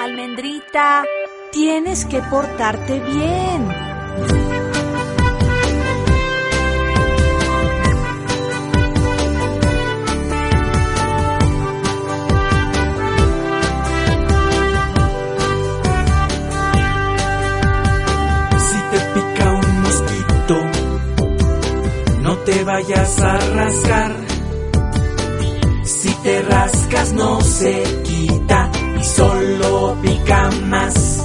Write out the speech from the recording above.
Almendrita, tienes que portarte bien. Si te pica un mosquito, no te vayas a rascar. Si te rascas no se quita y solo pica más.